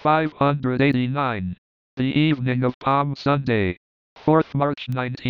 589. The evening of Palm Sunday, 4th March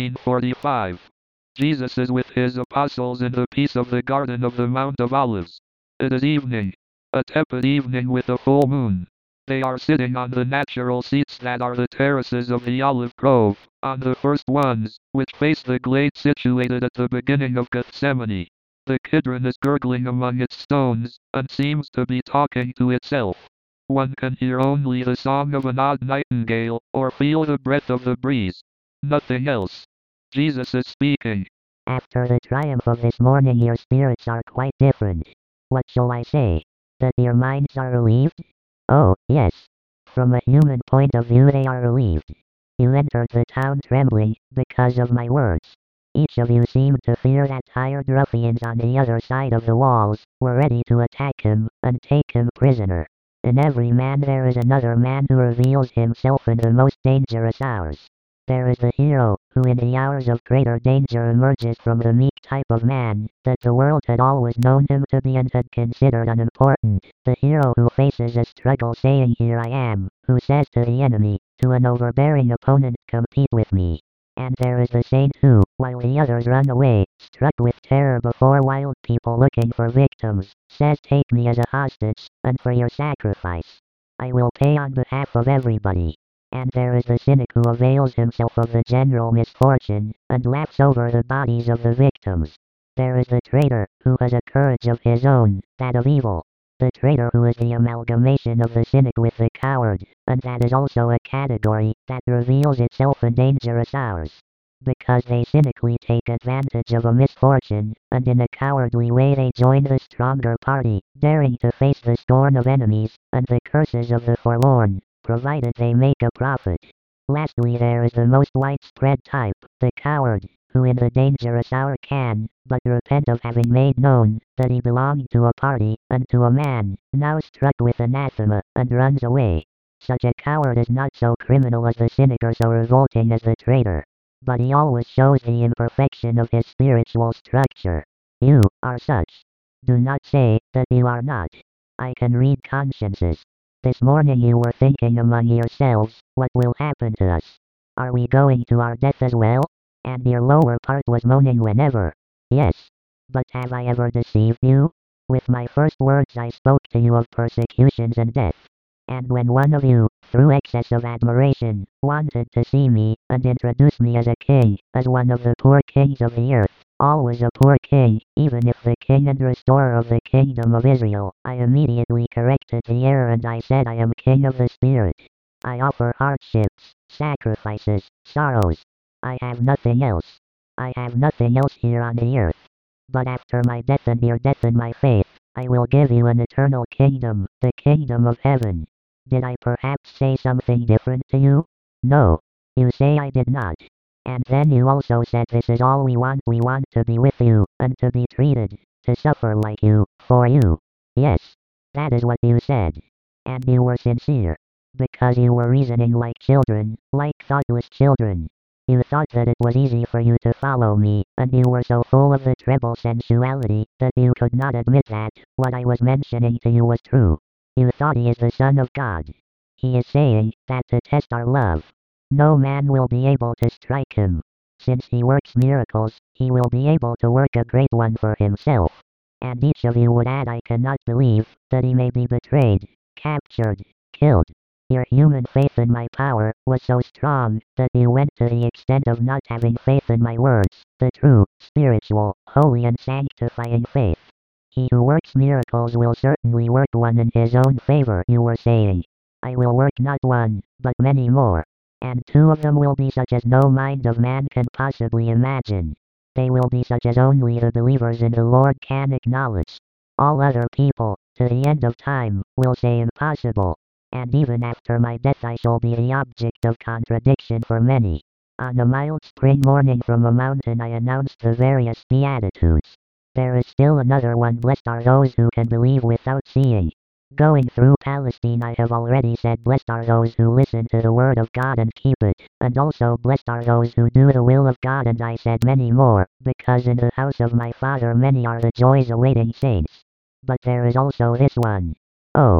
1945. Jesus is with his apostles in the peace of the Garden of the Mount of Olives. It is evening, a tepid evening with a full moon. They are sitting on the natural seats that are the terraces of the olive grove, on the first ones, which face the glade situated at the beginning of Gethsemane. The Kidron is gurgling among its stones, and seems to be talking to itself. One can hear only the song of an odd nightingale, or feel the breath of the breeze. Nothing else. Jesus is speaking. After the triumph of this morning your spirits are quite different. What shall I say? That your minds are relieved? Oh, yes. From a human point of view they are relieved. You entered the town trembling, because of my words. Each of you seemed to fear that hired ruffians on the other side of the walls, were ready to attack him, and take him prisoner. In every man there is another man who reveals himself in the most dangerous hours. There is the hero, who in the hours of greater danger emerges from the meek type of man, that the world had always known him to be and had considered unimportant. The hero who faces a struggle saying here I am, who says to the enemy, to an overbearing opponent, compete with me. And there is the saint who, while the others run away, struck with terror before wild people looking for victims, says take me as a hostage, and for your sacrifice, I will pay on behalf of everybody. And there is the cynic who avails himself of the general misfortune, and laughs over the bodies of the victims. There is the traitor, who has a courage of his own, that of evil. The traitor who is the amalgamation of the cynic with the coward, and that is also a category that reveals itself in dangerous hours. Because they cynically take advantage of a misfortune, and in a cowardly way they join the stronger party, daring to face the scorn of enemies, and the curses of the forlorn, provided they make a profit. Lastly there is the most widespread type, the coward, who in the dangerous hour can but repent of having made known that he belonged to a party, and to a man, now struck with anathema, and runs away. Such a coward is not so criminal as the cynic or so revolting as the traitor. But he always shows the imperfection of his spiritual structure. You are such. Do not say that you are not. I can read consciences. This morning you were thinking among yourselves, what will happen to us? Are we going to our death as well? And your lower part was moaning whenever. Yes. But have I ever deceived you? With my first words I spoke to you of persecutions and death. And when one of you, through excess of admiration, wanted to see me, and introduce me as a king, as one of the poor kings of the earth, always a poor king, even if the king and restorer of the kingdom of Israel, I immediately corrected the error and I said I am king of the spirit. I offer hardships, sacrifices, sorrows. I have nothing else. I have nothing else here on the earth. But after my death and your death and my faith, I will give you an eternal kingdom, the kingdom of heaven. Did I perhaps say something different to you? No. You say I did not. And then you also said this is all we want to be with you, and to be treated, to suffer like you, for you. Yes. That is what you said. And you were sincere. Because you were reasoning like children, like thoughtless children. You thought that it was easy for you to follow me, and you were so full of the treble sensuality, that you could not admit that what I was mentioning to you was true. You thought he is the Son of God. He is saying that to test our love, no man will be able to strike him. Since he works miracles, he will be able to work a great one for himself. And each of you would add I cannot believe that he may be betrayed, captured, killed. Your human faith in my power was so strong that you went to the extent of not having faith in my words, the true, spiritual, holy and sanctifying faith. He who works miracles will certainly work one in his own favor, you were saying. I will work not one, but many more. And 2 of them will be such as no mind of man can possibly imagine. They will be such as only the believers in the Lord can acknowledge. All other people, to the end of time, will say impossible. And even after my death I shall be the object of contradiction for many. On a mild spring morning from a mountain I announced the various Beatitudes. There is still another one, blessed are those who can believe without seeing. Going through Palestine I have already said blessed are those who listen to the word of God and keep it, and also blessed are those who do the will of God, and I said many more, because in the house of my Father many are the joys awaiting saints. But there is also this one. Oh,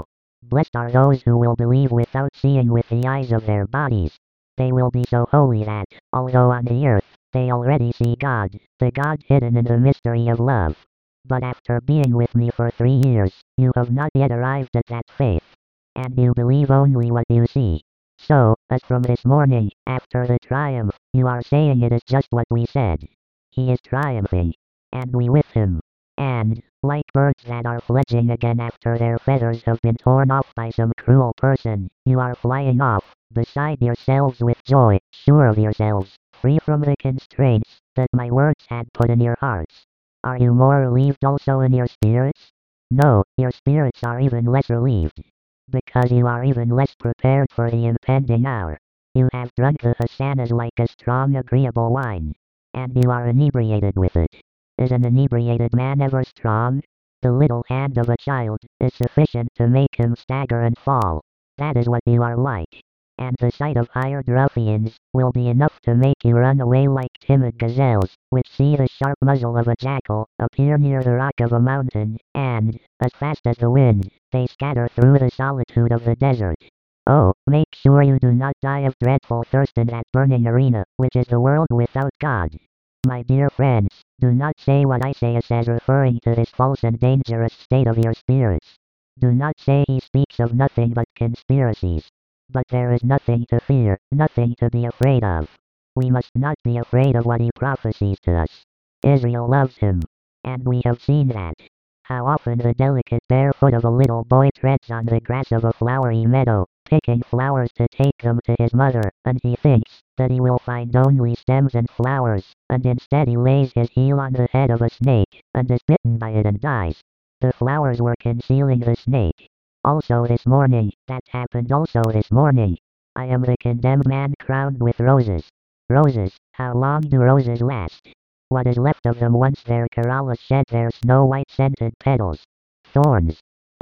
Blessed are those who will believe without seeing with the eyes of their bodies. They will be so holy that, although on the earth, they already see God, the God hidden in the mystery of love. But after being with me for 3 years, you have not yet arrived at that faith. And you believe only what you see. So, as from this morning, after the triumph, you are saying it is just what we said. He is triumphing. And we with him. And, like birds that are fledging again after their feathers have been torn off by some cruel person, you are flying off, beside yourselves with joy, sure of yourselves, free from the constraints that my words had put in your hearts. Are you more relieved also in your spirits? No, your spirits are even less relieved. Because you are even less prepared for the impending hour. You have drunk the hosannas like a strong agreeable wine. And you are inebriated with it. Is an inebriated man ever strong? The little hand of a child is sufficient to make him stagger and fall. That is what you are like. And the sight of hired ruffians will be enough to make you run away like timid gazelles, which see the sharp muzzle of a jackal appear near the rock of a mountain, and, as fast as the wind, they scatter through the solitude of the desert. Oh, make sure you do not die of dreadful thirst in that burning arena, which is the world without God. My dear friends, do not say what I say as referring to this false and dangerous state of your spirits. Do not say he speaks of nothing but conspiracies. But there is nothing to fear, nothing to be afraid of. We must not be afraid of what he prophesies to us. Israel loves him. And we have seen that. How often the delicate bare foot of a little boy treads on the grass of a flowery meadow, picking flowers to take them to his mother, and he thinks that he will find only stems and flowers, and instead he lays his heel on the head of a snake, and is bitten by it and dies. The flowers were concealing the snake. Also this morning, that happened also this morning. I am the condemned man crowned with roses. Roses, how long do roses last? What is left of them once their corollas shed their snow-white scented petals? Thorns.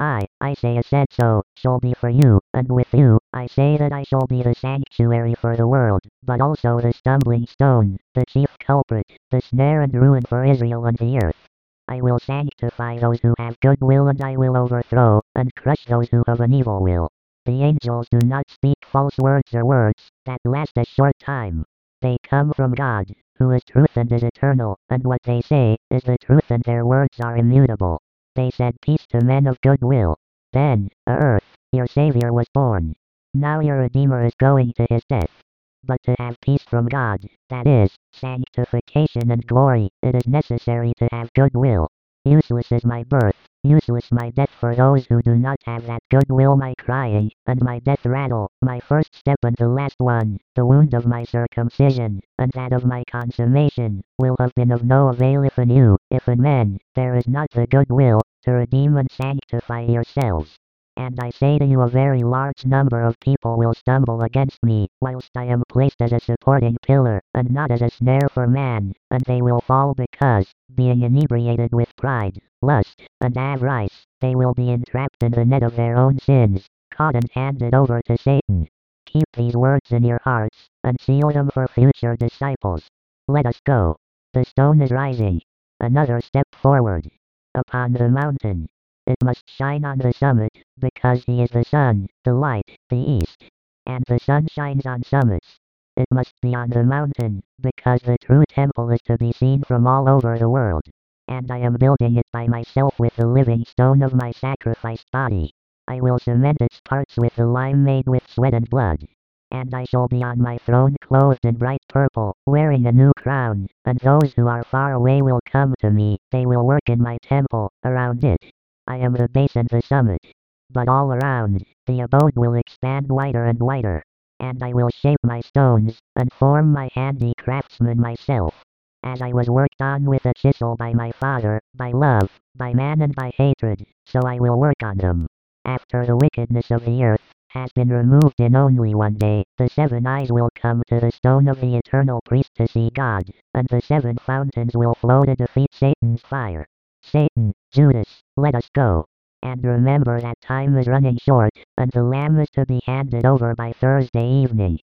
I say a said so, shall be for you, and with you, I say that I shall be the sanctuary for the world, but also the stumbling stone, the chief culprit, the snare and ruin for Israel and the earth. I will sanctify those who have good will and I will overthrow, and crush those who have an evil will. The angels do not speak false words or words that last a short time. They come from God, who is truth and is eternal, and what they say is the truth and their words are immutable. They said peace to men of good will. Then, earth, your Savior was born. Now your Redeemer is going to his death. But to have peace from God, that is, sanctification and glory, it is necessary to have good will. Useless is my birth, useless my death for those who do not have that good will. My crying, and my death rattle, my first step and the last one, the wound of my circumcision, and that of my consummation, will have been of no avail if in you, if in men, there is not the good will, to redeem and sanctify yourselves. And I say to you a very large number of people will stumble against me, whilst I am placed as a supporting pillar, and not as a snare for man, and they will fall because, being inebriated with pride, lust, and avarice, they will be entrapped in the net of their own sins, caught and handed over to Satan. Keep these words in your hearts, and seal them for future disciples. Let us go. The stone is rising. Another step forward. Upon the mountain. It must shine on the summit, because he is the sun, the light, the east. And the sun shines on summits. It must be on the mountain, because the true temple is to be seen from all over the world. And I am building it by myself with the living stone of my sacrificed body. I will cement its parts with the lime made with sweat and blood. And I shall be on my throne clothed in bright purple, wearing a new crown, and those who are far away will come to me, they will work in my temple, around it. I am the base and the summit. But all around, the abode will expand wider and wider. And I will shape my stones, and form my handicraftsman myself. As I was worked on with a chisel by my father, by love, by man and by hatred, so I will work on them. After the wickedness of the earth has been removed in only one day, the 7 eyes will come to the stone of the eternal priest to see God, and the 7 fountains will flow to defeat Satan's fire. Satan, Judas, let us go. And remember that time is running short, and the lamb is to be handed over by Thursday evening.